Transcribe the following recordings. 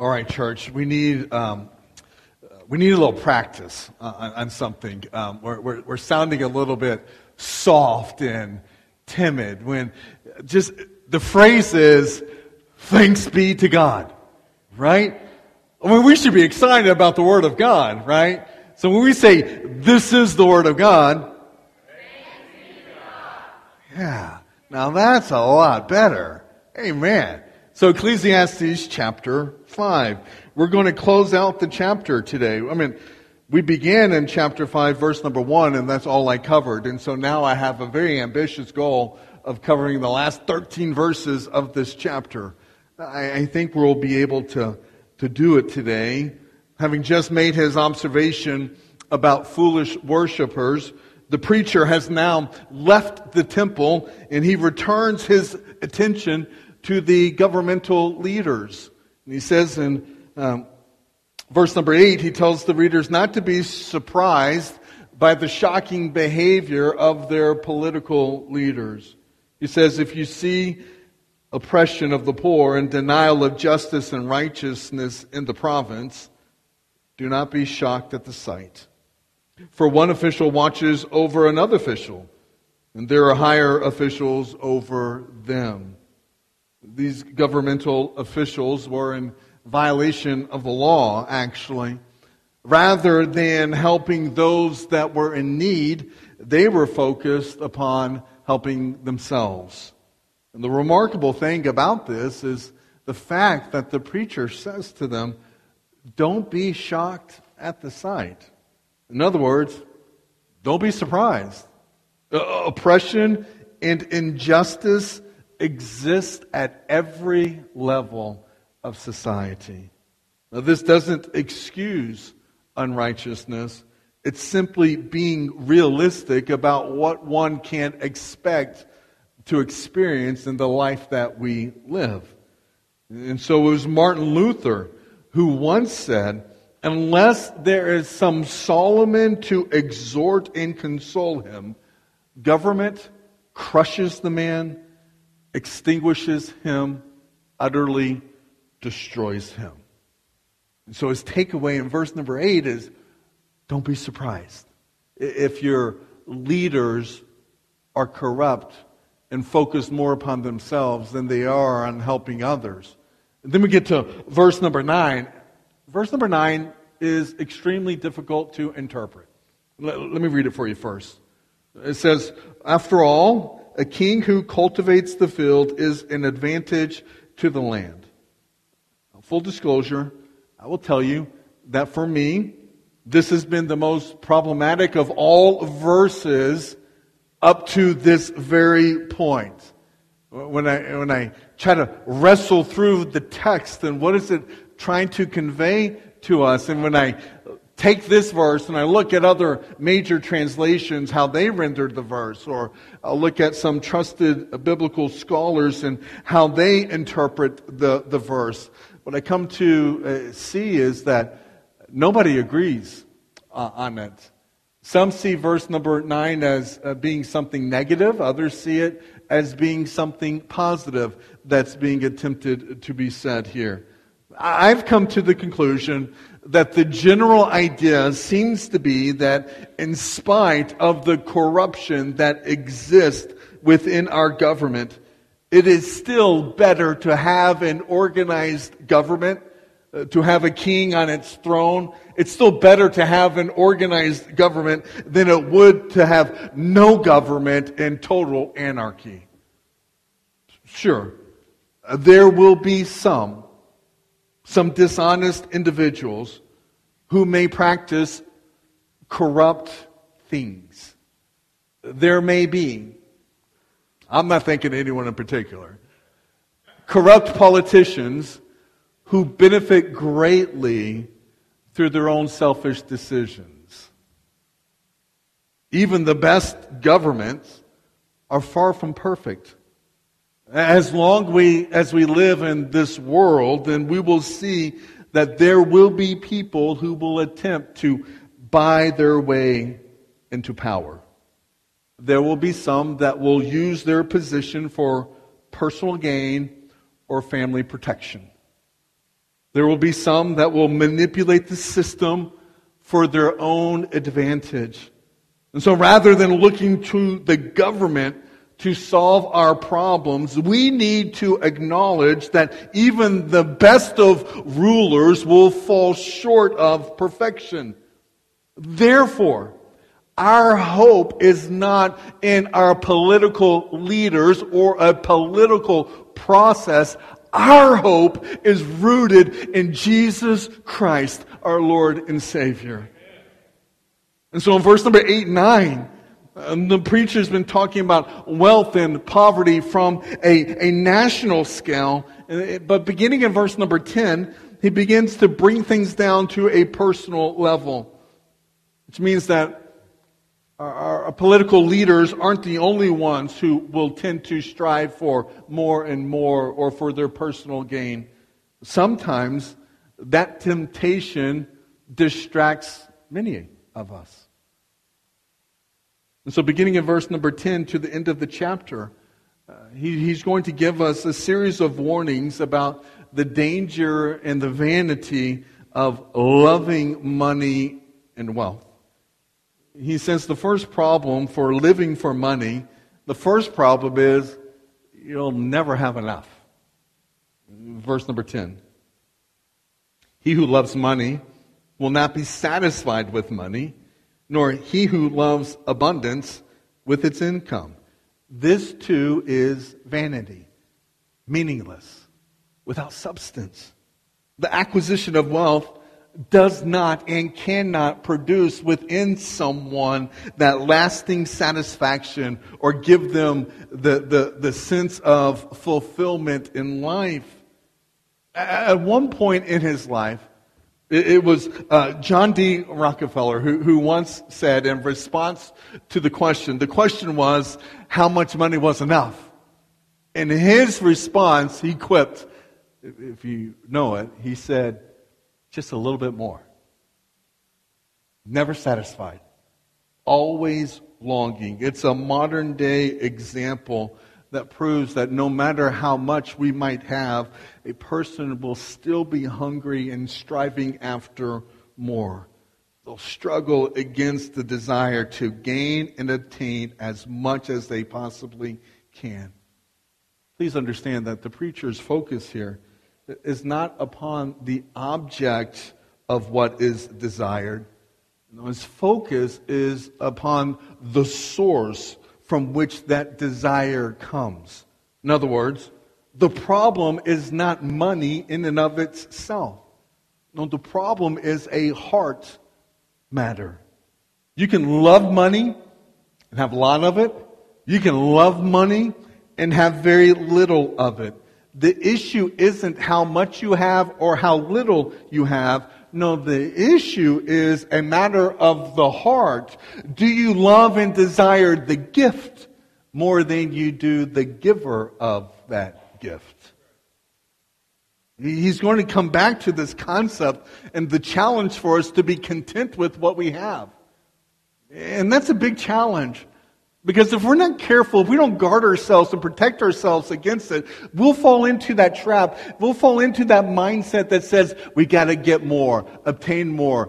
All right, church. We need a little practice on something. We're sounding a little bit soft and timid when just the phrase is "Thanks be to God," right? I mean, we should be excited about the Word of God, right? So when we say "This is the Word of God," thanks be to God. Yeah, now that's a lot better. Amen. So Ecclesiastes chapter 5. We're going to close out the chapter today. I mean, we began in chapter 5, verse number 1, and that's all I covered. And so now I have a very ambitious goal of covering the last 13 verses of this chapter. I think we'll be able to do it today. Having just made his observation about foolish worshipers, the preacher has now left the temple, and he returns his attention to the governmental leaders. And he says in verse number 8, he tells the readers not to be surprised by the shocking behavior of their political leaders. He says, if you see oppression of the poor and denial of justice and righteousness in the province, do not be shocked at the sight. For one official watches over another official, and there are higher officials over them. These governmental officials were in violation of the law, actually. Rather than helping those that were in need, they were focused upon helping themselves. And the remarkable thing about this is the fact that the preacher says to them, don't be shocked at the sight. In other words, don't be surprised. Oppression and injustice exist at every level of society. Now, this doesn't excuse unrighteousness. It's simply being realistic about what one can expect to experience in the life that we live. And so it was Martin Luther who once said, unless there is some Solomon to exhort and console him, government crushes the man, extinguishes him, utterly destroys him. And so his takeaway in verse number 8 is, don't be surprised if your leaders are corrupt and focus more upon themselves than they are on helping others. And then we get to verse number 9. Verse number 9 is extremely difficult to interpret. Let me read it for you first. It says, after all, a king who cultivates the field is an advantage to the land. Full disclosure, I will tell you that for me, this has been the most problematic of all verses up to this very point. When I try to wrestle through the text and what is it trying to convey to us, and when I take this verse and I look at other major translations, how they rendered the verse, or I'll look at some trusted biblical scholars and how they interpret the verse, what I come to see is that nobody agrees on it. Some see verse number 9 as being something negative. Others see it as being something positive that's being attempted to be said here. I've come to the conclusion that the general idea seems to be that in spite of the corruption that exists within our government, it is still better to have an organized government, to have a king on its throne. It's still better to have an organized government than it would to have no government and total anarchy. Sure, there will be some dishonest individuals who may practice corrupt things. There may be, I'm not thinking of anyone in particular, corrupt politicians who benefit greatly through their own selfish decisions. Even the best governments are far from perfect. As long as we live in this world, then we will see that there will be people who will attempt to buy their way into power. There will be some that will use their position for personal gain or family protection. There will be some that will manipulate the system for their own advantage. And so rather than looking to the government to solve our problems, we need to acknowledge that even the best of rulers will fall short of perfection. Therefore, our hope is not in our political leaders or a political process. Our hope is rooted in Jesus Christ, our Lord and Savior. And so in verse number 8 and 9, the preacher's been talking about wealth and poverty from a national scale. But beginning in verse number 10, he begins to bring things down to a personal level. Which means that our political leaders aren't the only ones who will tend to strive for more and more or for their personal gain. Sometimes that temptation distracts many of us. And so beginning in verse number 10 to the end of the chapter, he's going to give us a series of warnings about the danger and the vanity of loving money and wealth. He says the first problem for living for money, the first problem is you'll never have enough. Verse number 10. He who loves money will not be satisfied with money, nor he who loves abundance with its income. This too is vanity, meaningless, without substance. The acquisition of wealth does not and cannot produce within someone that lasting satisfaction or give them the sense of fulfillment in life. At one point in his life, it was John D. Rockefeller who once said in response to the question was, how much money was enough? In his response, he quipped, if you know it, he said, just a little bit more. Never satisfied. Always longing. It's a modern day example that proves that no matter how much we might have, a person will still be hungry and striving after more. They'll struggle against the desire to gain and obtain as much as they possibly can. Please understand that the preacher's focus here is not upon the object of what is desired. No, his focus is upon the source from which that desire comes. In other words, the problem is not money in and of itself. No, the problem is a heart matter. You can love money and have a lot of it. You can love money and have very little of it. The issue isn't how much you have or how little you have. No, the issue is a matter of the heart. Do you love and desire the gift more than you do the giver of that gift? He's going to come back to this concept and the challenge for us to be content with what we have. And that's a big challenge. Because if we're not careful, if we don't guard ourselves and protect ourselves against it, we'll fall into that trap. We'll fall into that mindset that says, we got to get more, obtain more.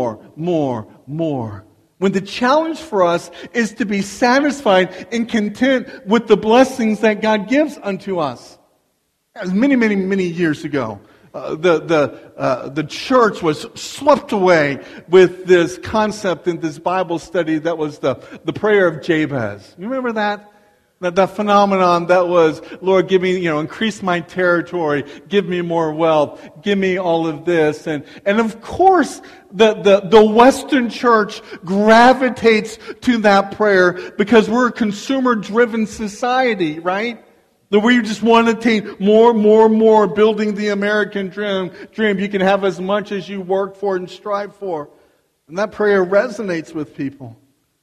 When the challenge for us is to be satisfied and content with the blessings that God gives unto us. As many years ago, the church was swept away with this concept in this Bible study that was the prayer of Jabez. You remember that? That phenomenon that was, Lord, give me, increase my territory, give me more wealth, give me all of this. And of course, the Western church gravitates to that prayer because we're a consumer-driven society, right? That we just want to attain more, building the American dream. You can have as much as you work for and strive for. And that prayer resonates with people.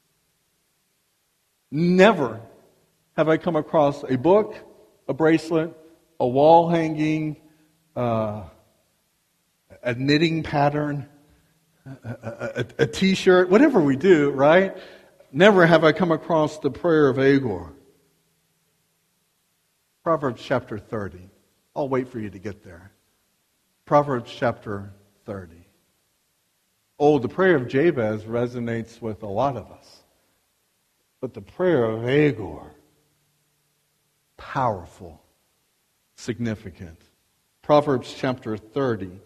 Never have I come across a book, a bracelet, a wall hanging, a knitting pattern, a t-shirt, whatever we do, right? Never have I come across the prayer of Agur. Proverbs chapter 30. I'll wait for you to get there. Proverbs chapter 30. Oh, the prayer of Jabez resonates with a lot of us. But the prayer of Agur, powerful, significant. Proverbs chapter 30.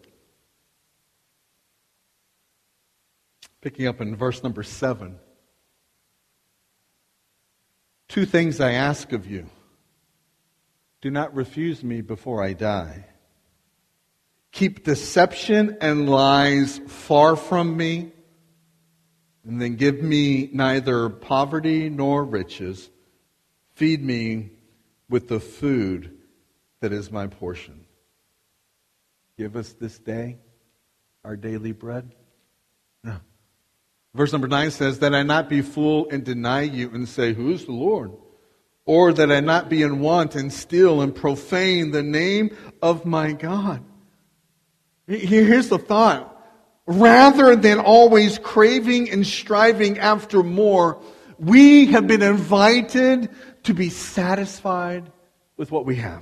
Picking up in verse number 7. 2 things I ask of you. Do not refuse me before I die. Keep deception and lies far from me, and then give me neither poverty nor riches. Feed me with the food that is my portion. Give us this day our daily bread. No. Verse number 9 says, that I not be full and deny you and say, who is the Lord? Or that I not be in want and steal and profane the name of my God. Here's the thought. Rather than always craving and striving after more, we have been invited to be satisfied with what we have.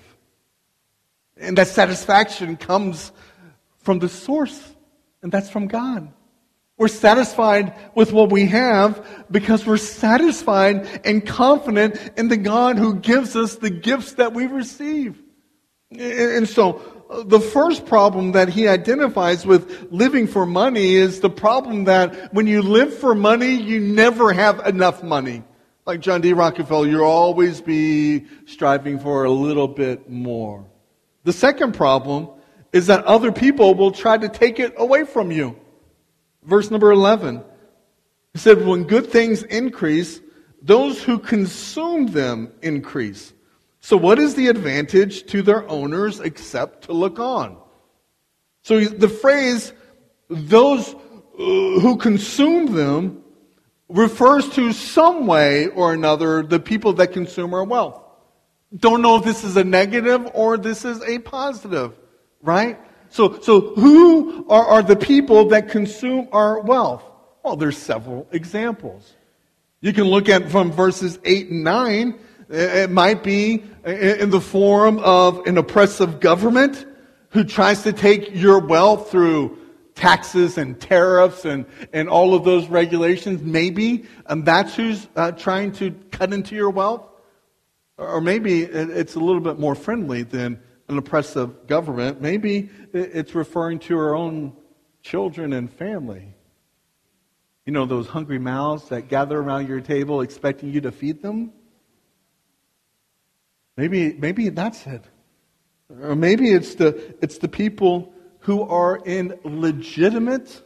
And that satisfaction comes from the source, and that's from God. We're satisfied with what we have because we're satisfied and confident in the God who gives us the gifts that we receive. And so, the first problem that he identifies with living for money is the problem that when you live for money, you never have enough money. Like John D. Rockefeller, you'll always be striving for a little bit more. The second problem is that other people will try to take it away from you. Verse number 11, he said, when good things increase, those who consume them increase. So what is the advantage to their owners except to look on? So the phrase, those who consume them, refers to some way or another the people that consume our wealth. Don't know if this is a negative or this is a positive, right? So who are the people that consume our wealth? Well, there's several examples. You can look at from verses 8 and 9. It might be in the form of an oppressive government who tries to take your wealth through taxes and tariffs and all of those regulations. Maybe that's who's trying to cut into your wealth. Or maybe it's a little bit more friendly than an oppressive government. Maybe it's referring to our own children and family. You know, those hungry mouths that gather around your table expecting you to feed them? Maybe that's it. Or maybe it's the people who are in legitimate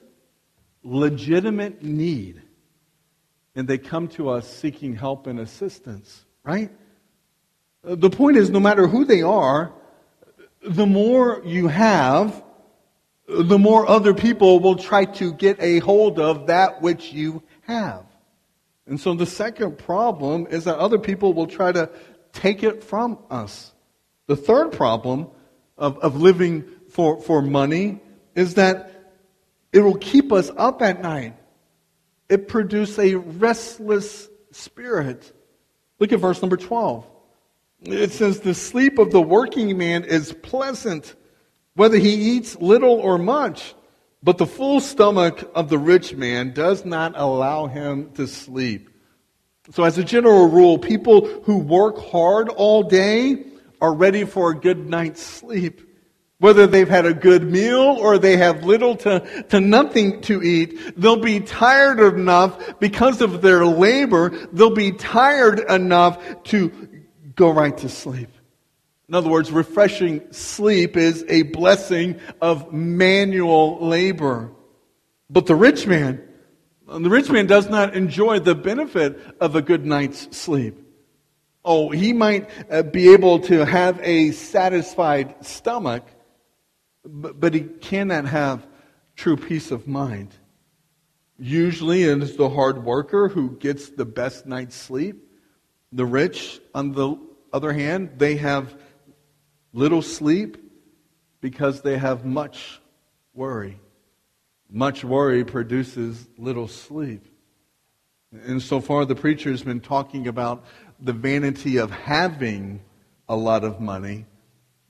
need. And they come to us seeking help and assistance, right? The point is, no matter who they are, the more you have, the more other people will try to get a hold of that which you have. And so the second problem is that other people will try to take it from us. The third problem of living for money is that it will keep us up at night. It produces a restless spirit. Look at verse number 12. It says, the sleep of the working man is pleasant, whether he eats little or much. But the full stomach of the rich man does not allow him to sleep. So as a general rule, people who work hard all day are ready for a good night's sleep. Whether they've had a good meal or they have little to nothing to eat, they'll be tired enough because of their labor. They'll be tired enough to go right to sleep. In other words, refreshing sleep is a blessing of manual labor. But the rich man does not enjoy the benefit of a good night's sleep. Oh, he might be able to have a satisfied stomach, but he cannot have true peace of mind. Usually it is the hard worker who gets the best night's sleep. The rich, on the other hand, they have little sleep because they have much worry. Much worry produces little sleep. And so far the preacher has been talking about the vanity of having a lot of money.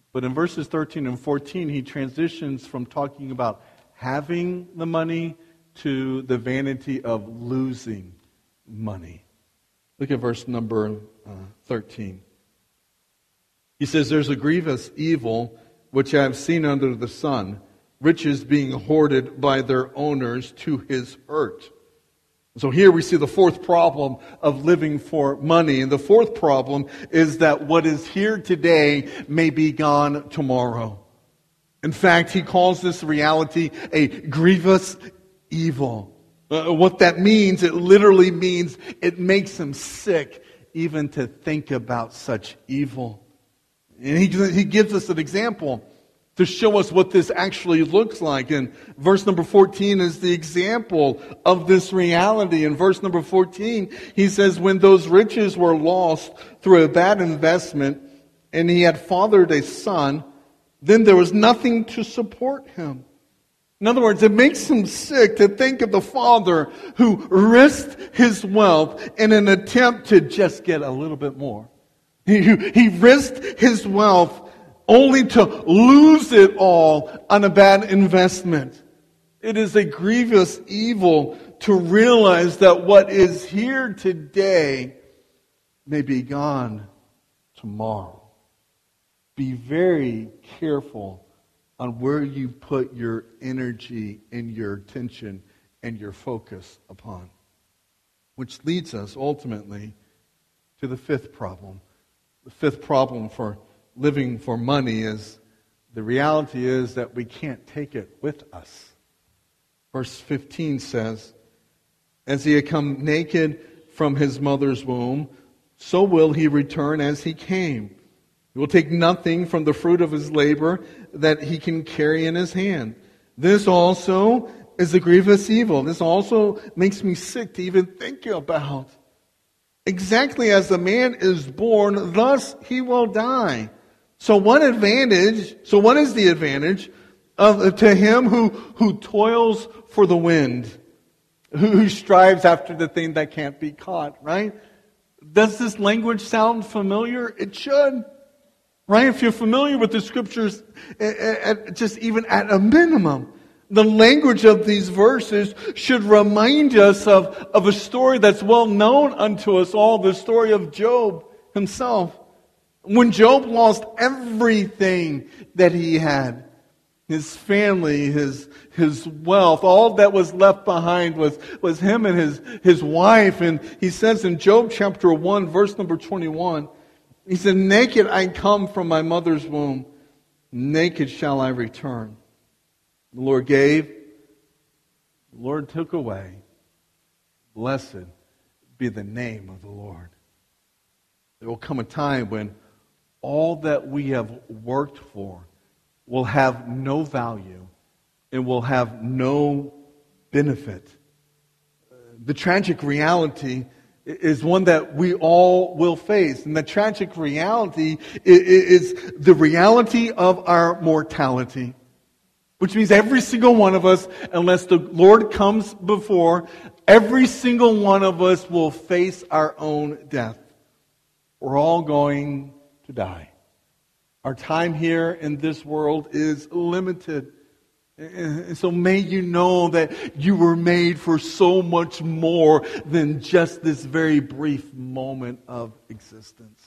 But in verses 13 and 14, he transitions from talking about having the money to the vanity of losing money. Look at verse number 13. He says, there's a grievous evil which I have seen under the sun, riches being hoarded by their owners to his hurt. So here we see the fourth problem of living for money. And the fourth problem is that what is here today may be gone tomorrow. In fact, he calls this reality a grievous evil. What that means, it literally means it makes him sick even to think about such evil. And he gives us an example to show us what this actually looks like. And verse number 14 is the example of this reality. In verse number 14, he says, when those riches were lost through a bad investment, and he had fathered a son, then there was nothing to support him. In other words, it makes him sick to think of the father who risked his wealth in an attempt to just get a little bit more. He risked his wealth only to lose it all on a bad investment. It is a grievous evil to realize that what is here today may be gone tomorrow. Be very careful on where you put your energy and your attention and your focus upon. Which leads us ultimately to the fifth problem. The fifth problem for living for money is the reality is that we can't take it with us. Verse 15 says, as he had come naked from his mother's womb, so will he return as he came. He will take nothing from the fruit of his labor that he can carry in his hand. This also is a grievous evil. This also makes me sick to even think about. Exactly as the man is born, thus he will die. So what is the advantage to him who toils for the wind, who strives after the thing that can't be caught, right? Does this language sound familiar? It should, right? If you're familiar with the scriptures, just even at a minimum, the language of these verses should remind us of a story that's well known unto us all, the story of Job himself. When Job lost everything that he had, his family, his wealth, all that was left behind was him and his wife. And he says in Job chapter 1, verse number 21, he said, naked I come from my mother's womb, naked shall I return. The Lord gave, the Lord took away. Blessed be the name of the Lord. There will come a time when all that we have worked for will have no value and will have no benefit. The tragic reality is one that we all will face. And the tragic reality is the reality of our mortality. Which means every single one of us, unless the Lord comes before, every single one of us will face our own death. We're all going to die. Our time here in this world is limited. And so may you know that you were made for so much more than just this very brief moment of existence.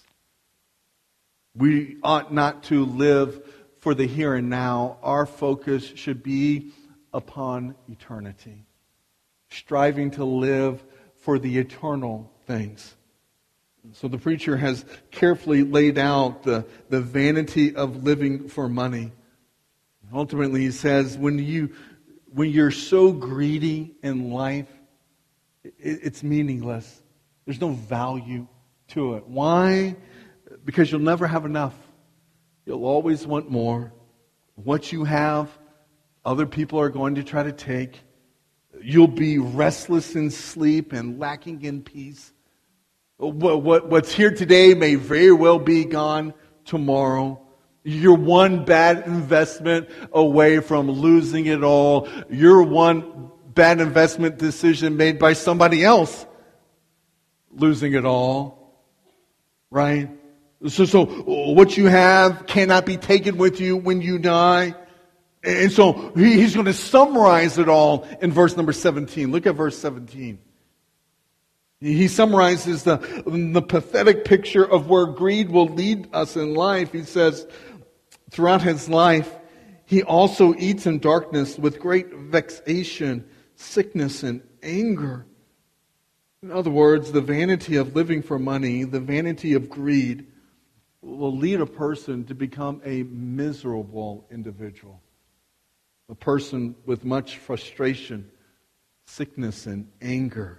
We ought not to live for the here and now. Our focus should be upon eternity, striving to live for the eternal things. So the preacher has carefully laid out the vanity of living for money. Ultimately, he says, when you're so greedy in life, it's meaningless. There's no value to it. Why? Because you'll never have enough. You'll always want more. What you have, other people are going to try to take. You'll be restless in sleep and lacking in peace. What's here today may very well be gone tomorrow. You're one bad investment away from losing it all. You're one bad investment decision made by somebody else losing it all. Right? So what you have cannot be taken with you when you die. And so he's going to summarize it all in verse number 17. Look at verse 17. He summarizes the pathetic picture of where greed will lead us in life. He says, throughout his life, he also eats in darkness with great vexation, sickness, and anger. In other words, the vanity of living for money, the vanity of greed, will lead a person to become a miserable individual. A person with much frustration, sickness, and anger.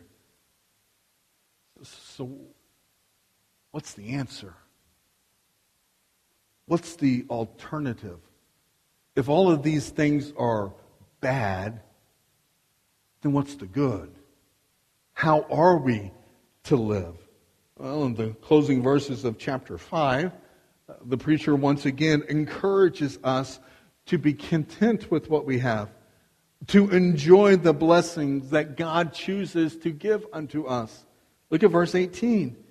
So, what's the answer? What's the alternative? If all of these things are bad, then what's the good? How are we to live? Well, in the closing verses of chapter 5, the preacher once again encourages us to be content with what we have, to enjoy the blessings that God chooses to give unto us. Look at verse 18. It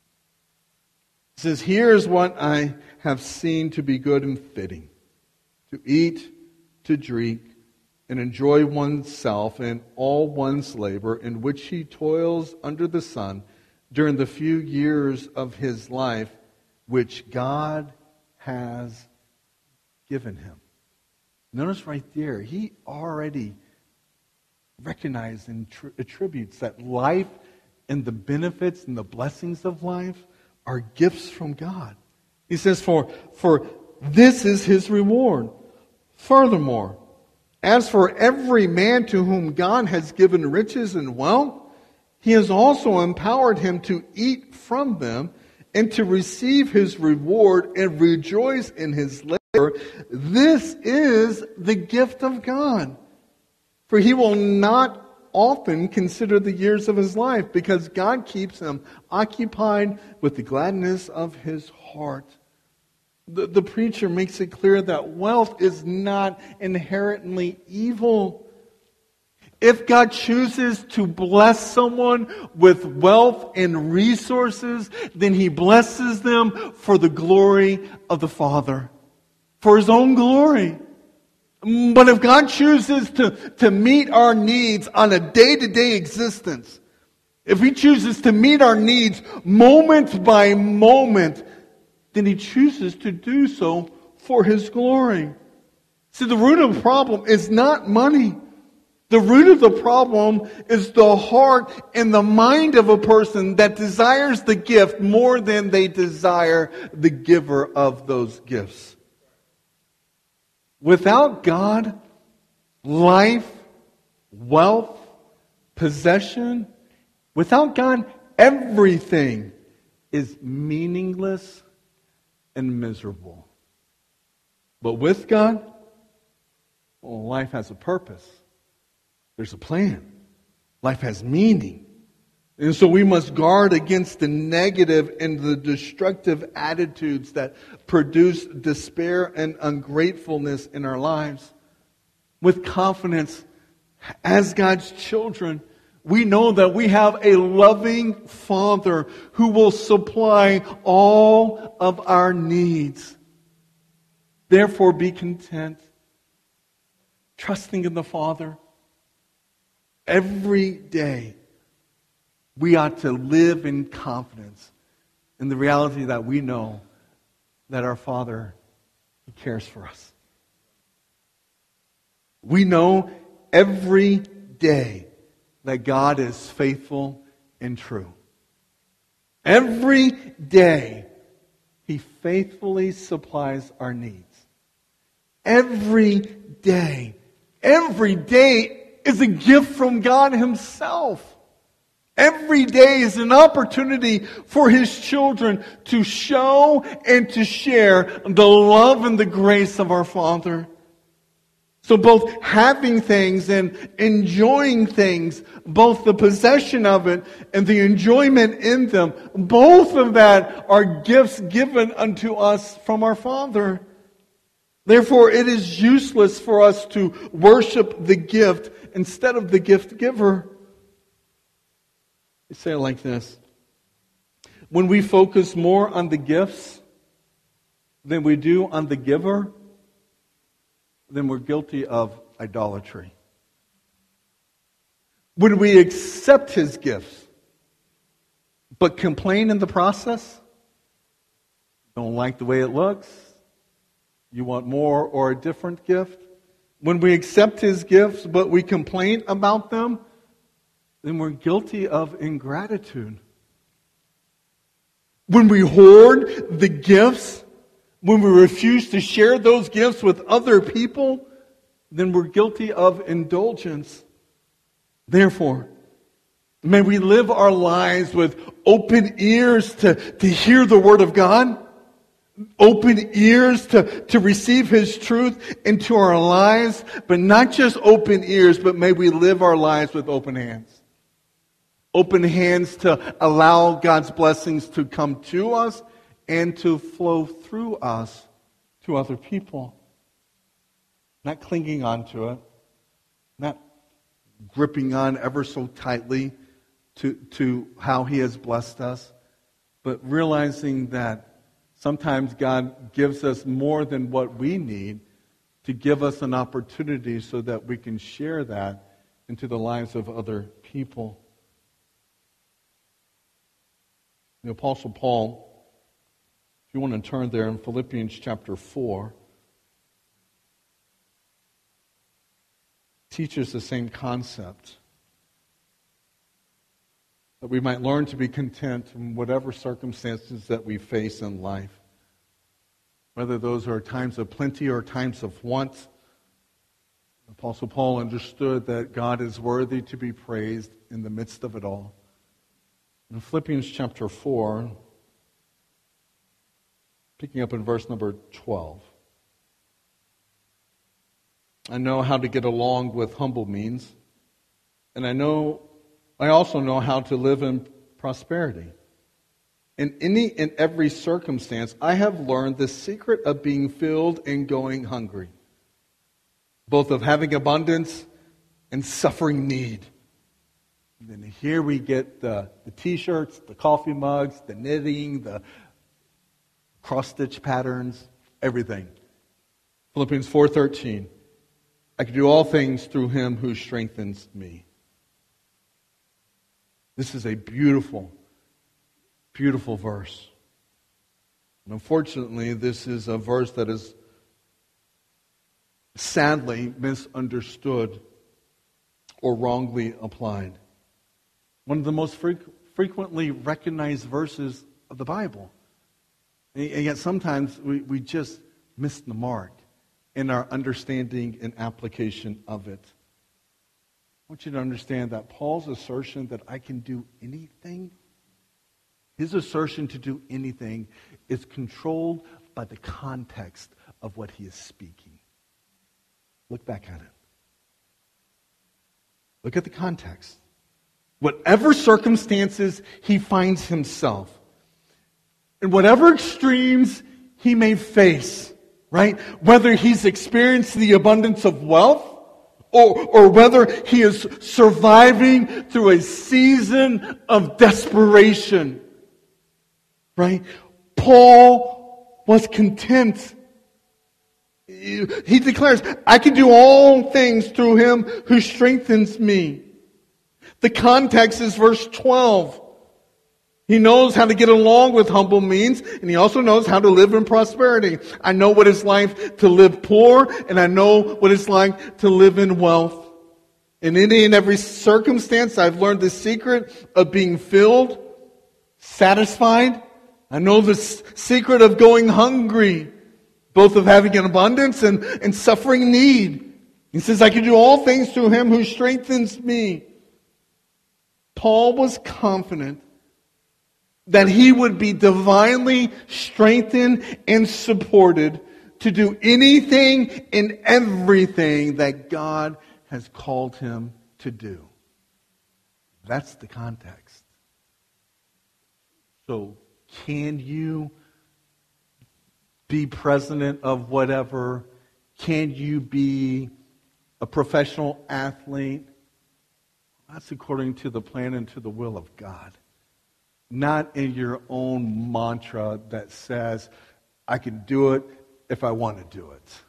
says, "Here is what I have seen to be good and fitting, to eat, to drink, and enjoy oneself in all one's labor in which he toils under the sun during the few years of his life which God has given him." Notice right there, he already recognized and attributes that life and the benefits and the blessings of life are gifts from God. He says, for this is his reward. Furthermore, as for every man to whom God has given riches and wealth, he has also empowered him to eat from them and to receive his reward and rejoice in his labor. This is the gift of God. For he will not often consider the years of his life, because God keeps him occupied with the gladness of his heart. The preacher makes it clear that wealth is not inherently evil. If God chooses to bless someone with wealth and resources, then he blesses them for the glory of the Father, for his own glory. But if God chooses to meet our needs on a day-to-day existence, if he chooses to meet our needs moment by moment, then he chooses to do so for his glory. See, the root of the problem is not money. The root of the problem is the heart and the mind of a person that desires the gift more than they desire the giver of those gifts. Without God, life, wealth, possession, without God, everything is meaningless and miserable. But with God, well, life has a purpose. There's a plan. Life has meaning. And so we must guard against the negative and the destructive attitudes that produce despair and ungratefulness in our lives. With confidence, as God's children, we know that we have a loving Father who will supply all of our needs. Therefore, be content, trusting in the Father. Every day, we ought to live in confidence in the reality that we know that our Father, He cares for us. We know every day that God is faithful and true. Every day, He faithfully supplies our needs. Every day is a gift from God Himself. Every day is an opportunity for His children to show and to share the love and the grace of our Father. So both having things and enjoying things, both the possession of it and the enjoyment in them, both of that are gifts given unto us from our Father. Therefore, it is useless for us to worship the gift instead of the gift giver. I say it like this. When we focus more on the gifts than we do on the giver, then we're guilty of idolatry. When we accept His gifts, but complain in the process, don't like the way it looks, you want more or a different gift. When we accept His gifts, but we complain about them, then we're guilty of ingratitude. When we hoard the gifts, when we refuse to share those gifts with other people, then we're guilty of indulgence. Therefore, may we live our lives with open ears to hear the Word of God, open ears to receive His truth into our lives, but not just open ears, but may we live our lives with open hands. Open hands to allow God's blessings to come to us and to flow through us to other people. Not clinging on to it, not gripping on ever so tightly to how He has blessed us, but realizing that sometimes God gives us more than what we need to give us an opportunity so that we can share that into the lives of other people. The Apostle Paul, if you want to turn there in Philippians chapter 4, teaches the same concept. That we might learn to be content in whatever circumstances that we face in life. Whether those are times of plenty or times of want. The Apostle Paul understood that God is worthy to be praised in the midst of it all. In Philippians chapter 4, picking up in verse number 12. I know how to get along with humble means, and I also know how to live in prosperity. In any and every circumstance, I have learned the secret of being filled and going hungry, both of having abundance and suffering need. And then here we get the t-shirts, the coffee mugs, the knitting, the cross-stitch patterns, everything. Philippians 4:13. I can do all things through Him who strengthens me. This is a beautiful, beautiful verse. And unfortunately, this is a verse that is sadly misunderstood or wrongly applied. One of the most frequently recognized verses of the Bible. And yet sometimes we just miss the mark in our understanding and application of it. I want you to understand that Paul's assertion that I can do anything, his assertion to do anything is controlled by the context of what he is speaking. Look back at it. Look at the context. Whatever circumstances he finds himself, in whatever extremes he may face, right? Whether he's experienced the abundance of wealth, or whether he is surviving through a season of desperation, right? Paul was content. He declares, I can do all things through Him who strengthens me. The context is verse 12. He knows how to get along with humble means, and he also knows how to live in prosperity. I know what it's like to live poor, and I know what it's like to live in wealth. In any and every circumstance, I've learned the secret of being filled, satisfied. I know the secret of going hungry, both of having an abundance and suffering need. He says, I can do all things through Him who strengthens me. Paul was confident that he would be divinely strengthened and supported to do anything and everything that God has called him to do. That's the context. So, can you be president of whatever? Can you be a professional athlete? That's according to the plan and to the will of God. Not in your own mantra that says, I can do it if I want to do it.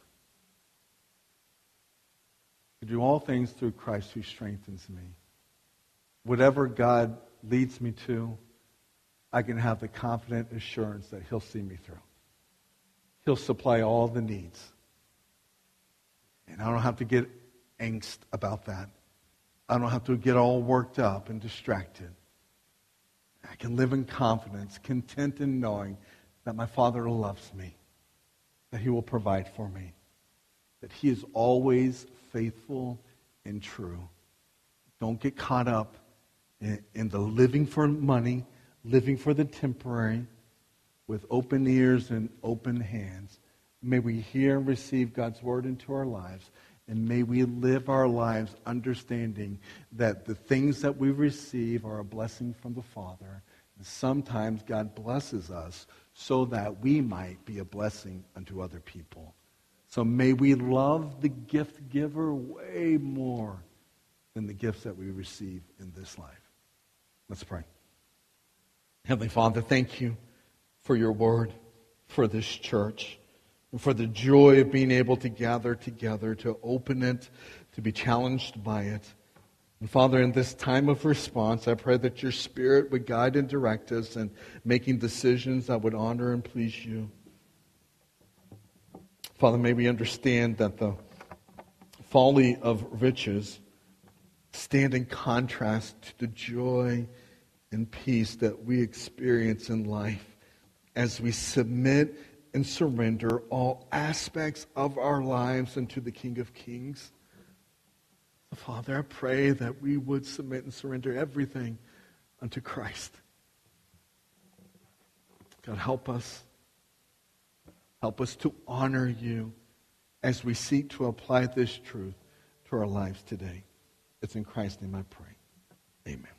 I do all things through Christ who strengthens me. Whatever God leads me to, I can have the confident assurance that He'll see me through. He'll supply all the needs. And I don't have to get angst about that. I don't have to get all worked up and distracted. I can live in confidence, content in knowing that my Father loves me, that He will provide for me, that He is always faithful and true. Don't get caught up in the living for money, living for the temporary, with open ears and open hands. May we hear and receive God's word into our lives, and may we live our lives understanding that the things that we receive are a blessing from the Father. And sometimes God blesses us so that we might be a blessing unto other people. So may we love the gift giver way more than the gifts that we receive in this life. Let's pray. Heavenly Father, thank you for your word, for this church, and for the joy of being able to gather together, to open it, to be challenged by it. And Father, in this time of response, I pray that your Spirit would guide and direct us in making decisions that would honor and please you. Father, may we understand that the folly of riches stand in contrast to the joy and peace that we experience in life as we submit and surrender all aspects of our lives unto the King of Kings. Father, I pray that we would submit and surrender everything unto Christ. God, help us. Help us to honor you as we seek to apply this truth to our lives today. It's in Christ's name I pray. Amen.